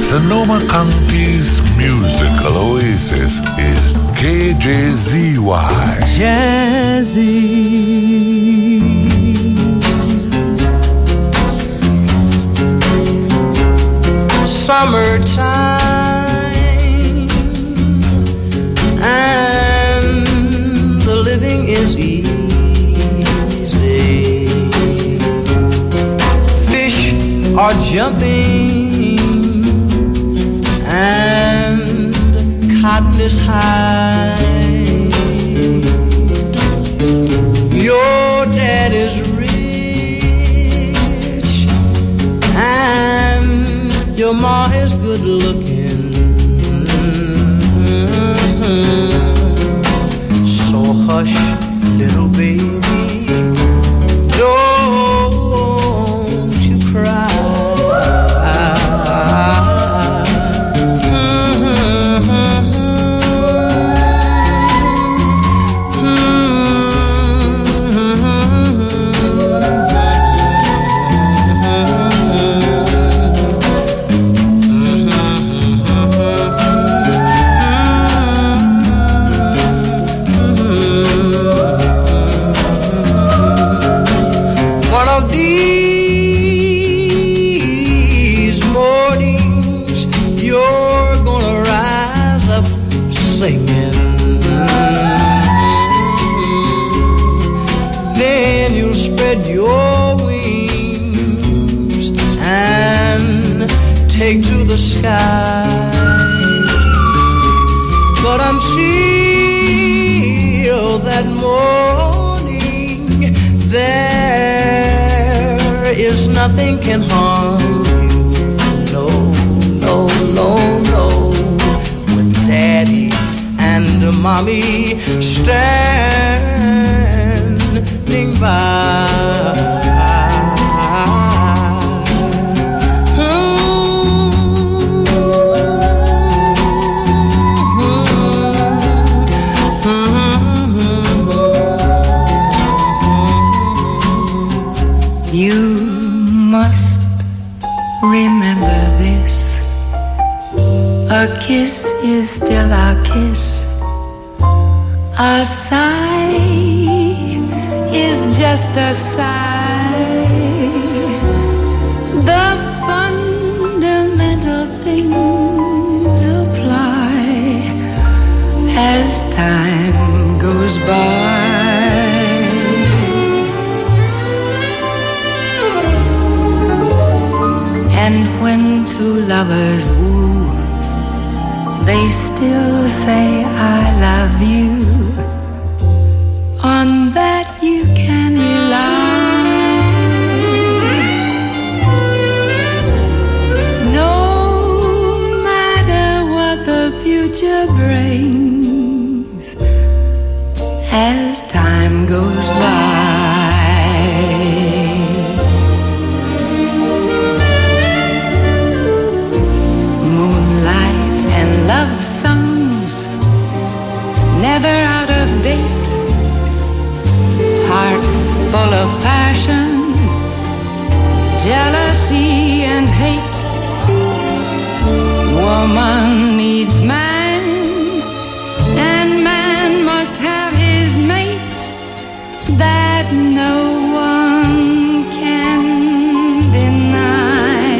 Sonoma County's musical oasis is KJZY. Jazzy. Summertime and the living is easy. Fish are jumping and cotton is high. Your dad is rich and your ma is good looking. So hush, little baby, don't you cry. Then you'll spread your wings and take to the sky. But until that morning, there is nothing can harm you. No, no, no, no. With Daddy and Mommy standing by. You must remember this. A kiss is still a kiss. A sigh is just a sigh. The fundamental things apply as time goes by. And when two lovers woo, they still say I love you. On that you can rely. No matter what the future brings, as time goes by. Love songs, never out of date. Hearts full of passion, jealousy and hate. Woman needs man, and man must have his mate. That no one can deny.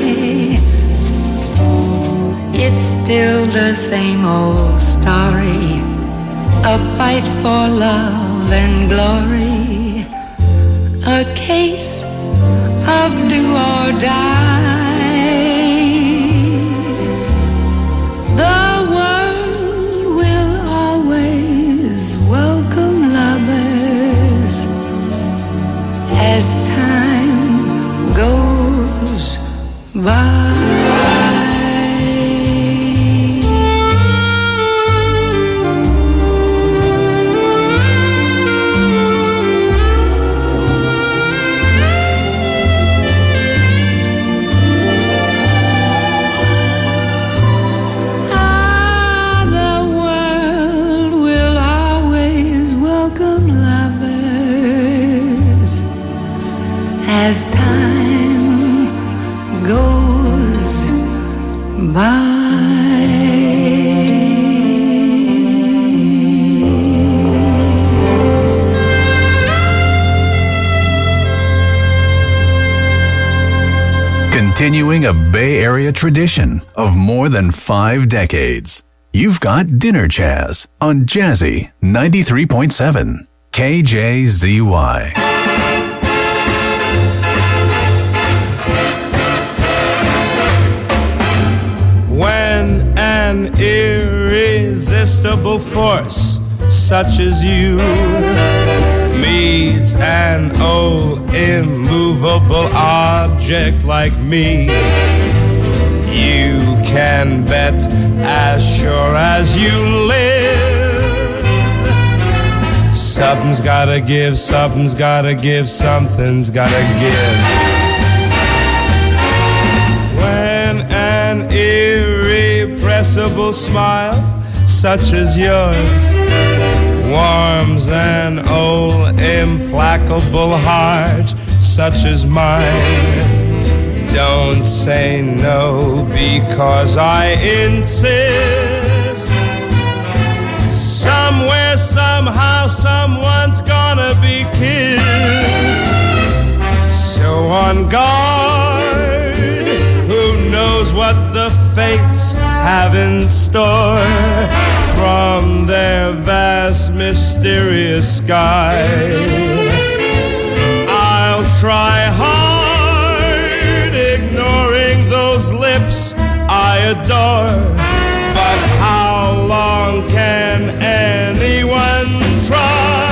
It's still the same old story, a fight for love and glory, a case of do or die. The world will always welcome lovers as time goes by. Continuing a Bay Area tradition of more than 5 decades. You've got Dinner Jazz on Jazzy 93.7 KJZY. When an irresistible force such as you meets an old immovable object like me, you can bet as sure as you live, something's gotta give, something's gotta give, something's gotta give. When an irrepressible smile such as yours warms an old implacable heart such as mine, don't say no because I insist. Somewhere, somehow, someone's gonna be kissed. So on guard, who knows what the fates have in store from their vast mysterious sky. I'll try hard ignoring those lips I adore, but how long can anyone try?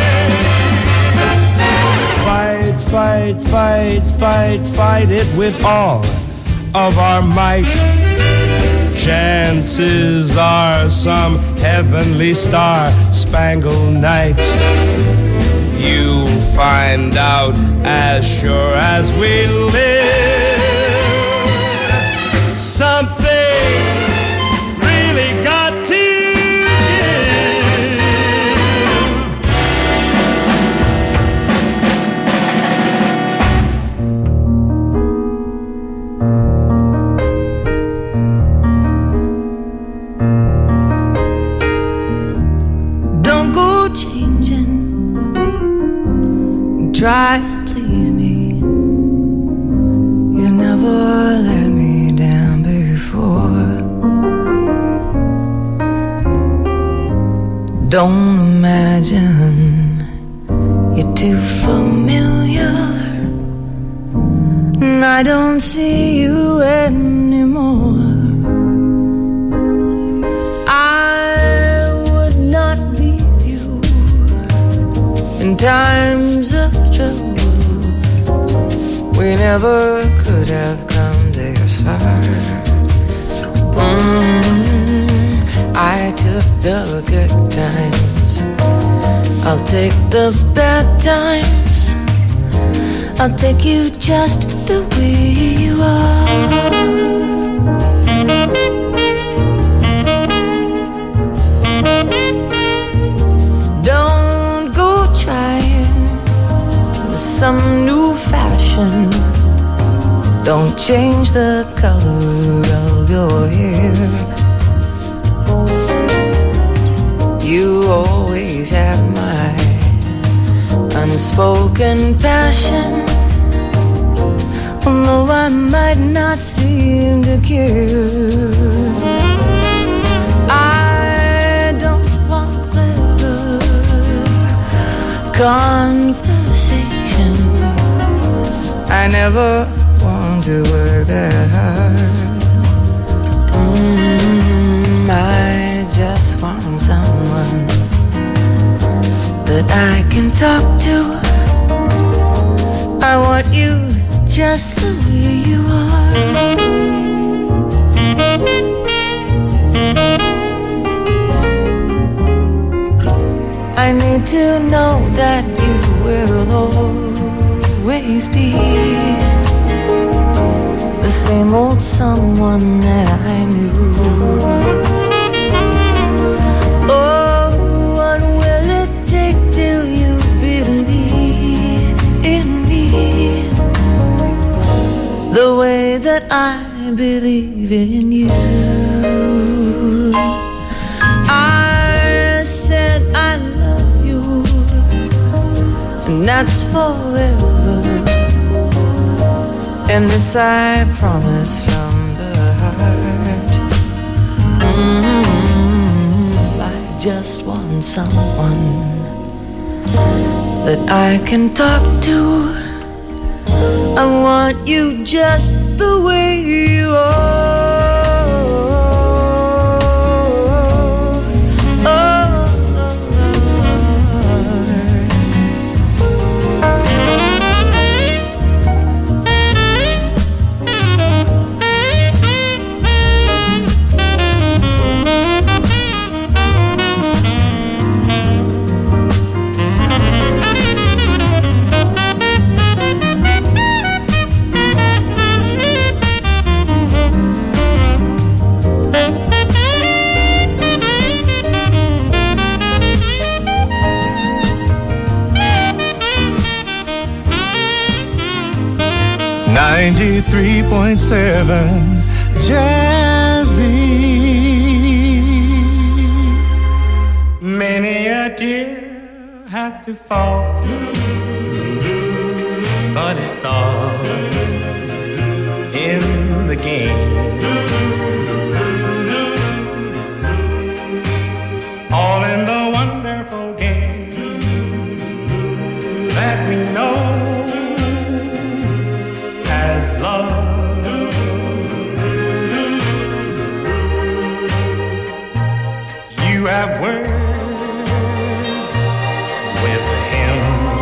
Fight, fight, fight, fight, fight it with all of our might. Chances are some heavenly star-spangled night you'll find out as sure as we live. Something really got to try to please me. You never let me down before. Don't imagine you're too familiar, and I don't see you anymore. I would not leave you in times of trouble. We never could have come this far. I took the good times, I'll take the bad times. I'll take you just the way you are. Don't go trying some new fashion. Don't change the color of your hair. You always have my unspoken passion, although I might not seem to care. I don't want clever conversation. I never want to work that hard. I just want someone that I can talk to. I want you just the way you are. I need to know that you will always be the same old someone that I knew. Oh, what will it take till you believe in me the way that I believe believe in you. I said I love you, and that's forever. And this I promise from the heart. I just want someone that I can talk to. I want you just the way you are. .7 Jazzy. Many a tear has to fall, but it's all in the game. All in the wonderful game that we know as love. You have words with him,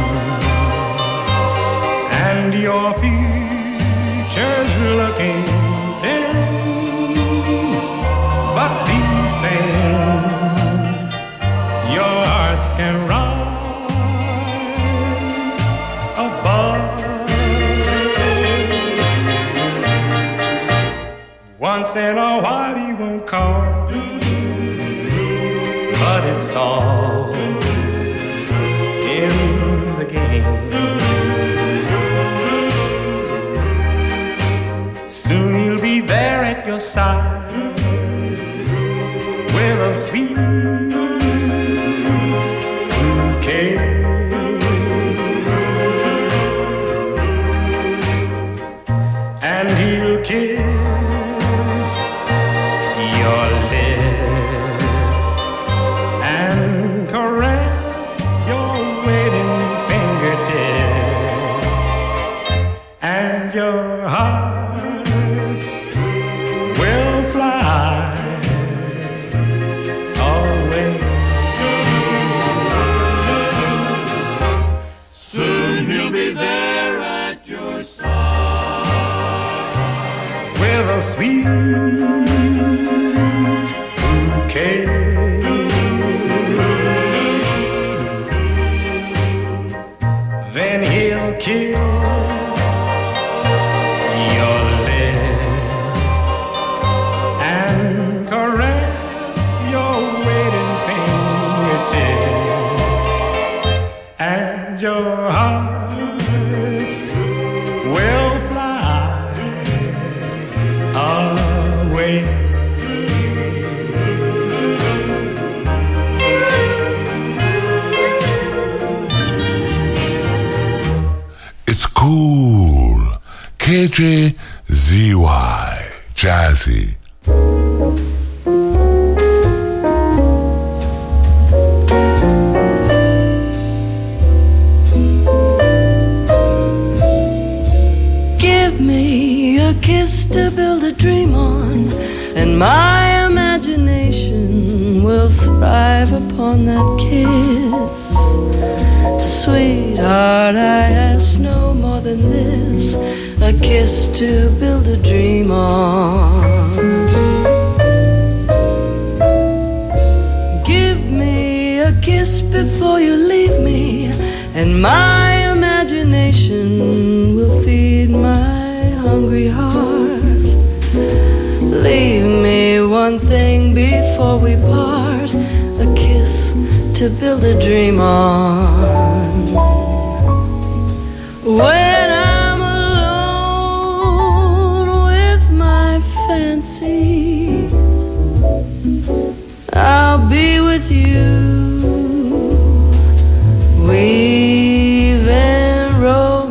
and your future's looking dim. But these things your hearts can rise above. Once in a while he won't call, but it's all in the game. Soon he'll be there at your side with a sweet bouquet. And he'll kiss your lips and caress your waiting fingertips, and your hearts will fly away. Soon he'll be there at your side with a sweet bouquet. Then he'll kiss your lips and caress your waiting fingertips, and your hearts will fly away. Cool. KJZY Jazzy. Give me a kiss to build a dream on, and my imagination will thrive upon that kiss. Sweetheart, I ask no more than this, a kiss to build a dream on. Give me a kiss before you leave me, and my imagination will feed my hungry heart. Leave me one thing before we part, a kiss to build a dream on. When I'm alone with my fancy, fantasies. I'll be with you, weaving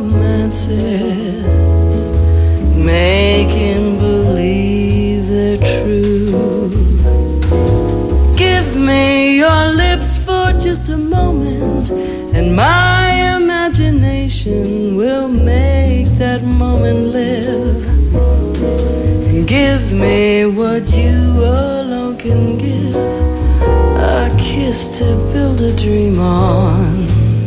romances, making believe they're true. Give me your lips for just a moment, and my imagination will make that moment live. And give me what you alone can give, a kiss to build a dream on.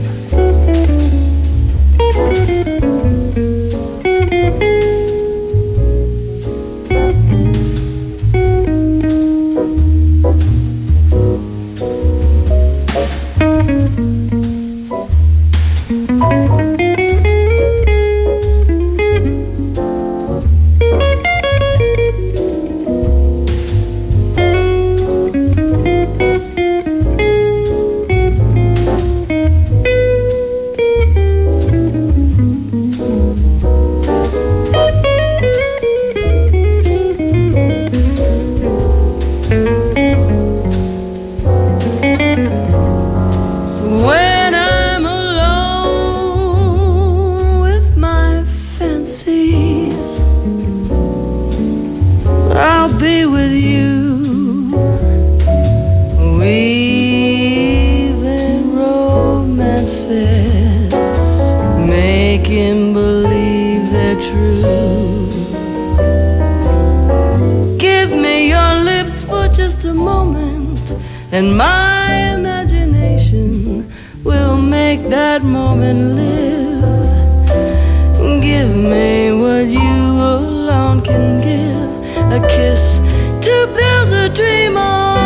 And my imagination will make that moment live. Give me what you alone can give, a kiss to build a dream on.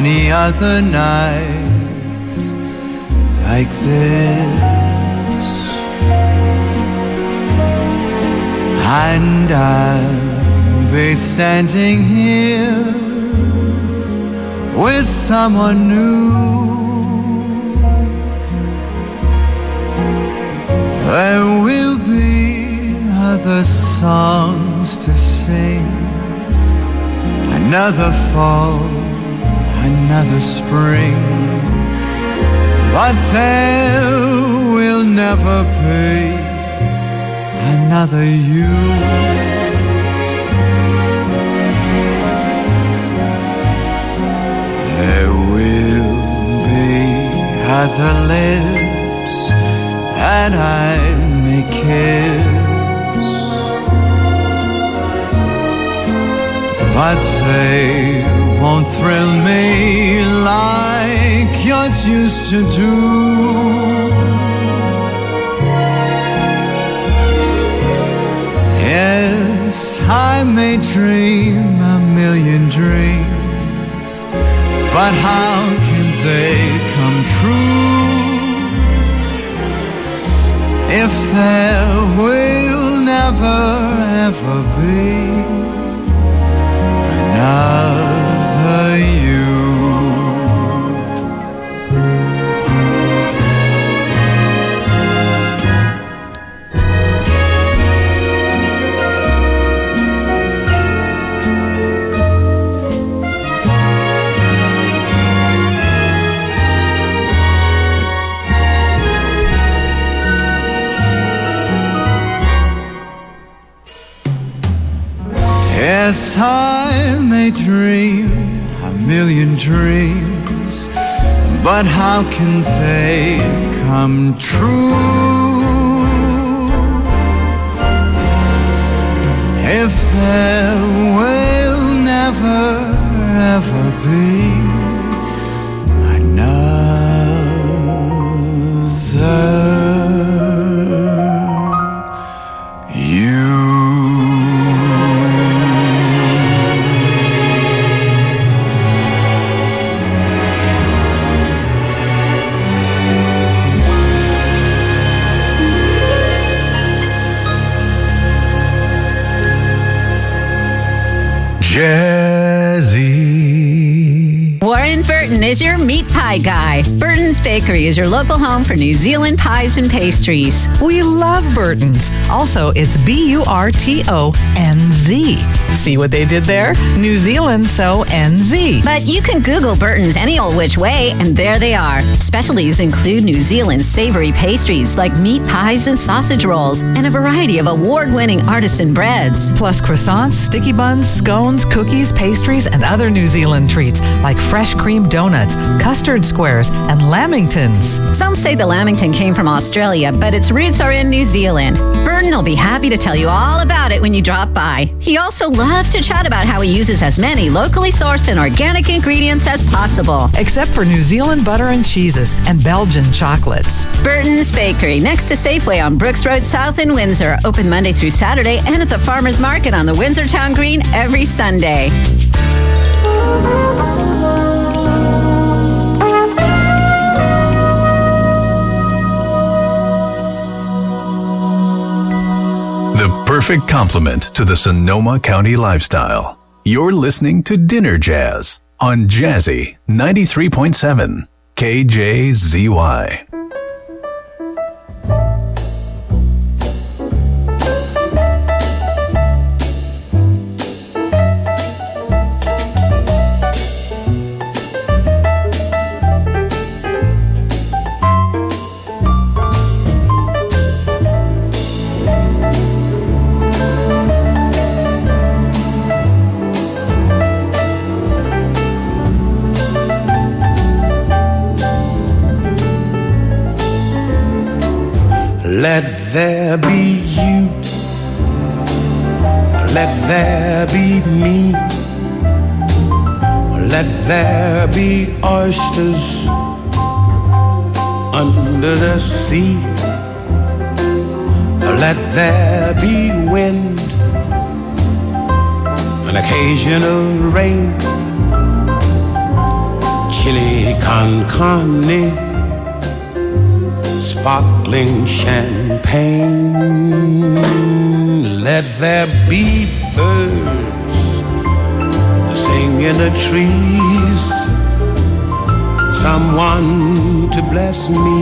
many other nights like this. And I'll be standing here with someone new. There will be other songs to sing, another fall, another spring, but there will never be another you. There will be other lips that I may kiss, but they won't thrill me like yours used to do. Yes, I may dream a million dreams, but how can they come true if there will never ever be another you? Yes, I may dream a million dreams, but how can they come true if there will never ever be another you? Jazzy. Warren Burton is your meat pie guy. Burton's Bakery is your local home for New Zealand pies and pastries. We love Burton's. Also, it's BURTONZ. See what they did there? New Zealand, so NZ. But you can Google Burton's any old which way, and there they are. Specialties include New Zealand's savory pastries like meat pies and sausage rolls, and a variety of award-winning artisan breads. Plus croissants, sticky buns, scones, cookies, pastries, and other New Zealand treats like fresh cream donuts, custard squares, and lamingtons. Some say the lamington came from Australia, but its roots are in New Zealand. Burton will be happy to tell you all about it when you drop by. He also loves to chat about how he uses as many locally sourced and organic ingredients as possible. Except for New Zealand butter and cheeses and Belgian chocolates. Burton's Bakery, next to Safeway on Brooks Road South in Windsor. Open Monday through Saturday and at the Farmers Market on the Windsor Town Green every Sunday. The perfect complement to the Sonoma County lifestyle. You're listening to Dinner Jazz on Jazzy 93.7 KJZY. Let there be you, let there be me, let there be oysters under the sea, let there be wind, an occasional rain, chili con carne, sparkling champagne. Let there be birds to sing in the trees, someone to bless me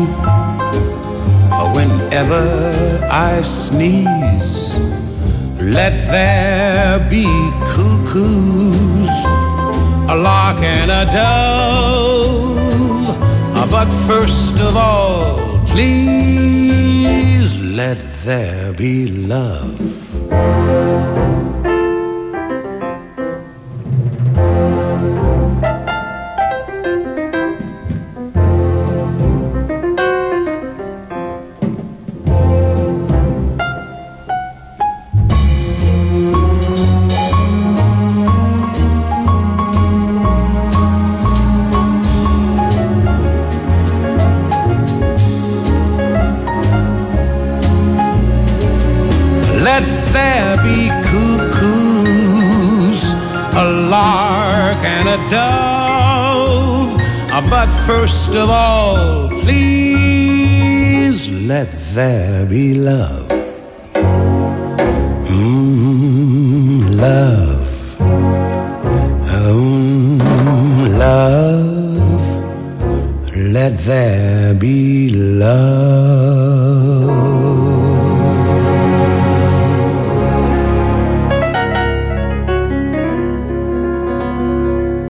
whenever I sneeze. Let there be cuckoos, a lark and a dove. But first of all, please let there be love. Let there be cuckoos, a lark and a dove. But first of all, please let there be love. Love. Love. Let there be love.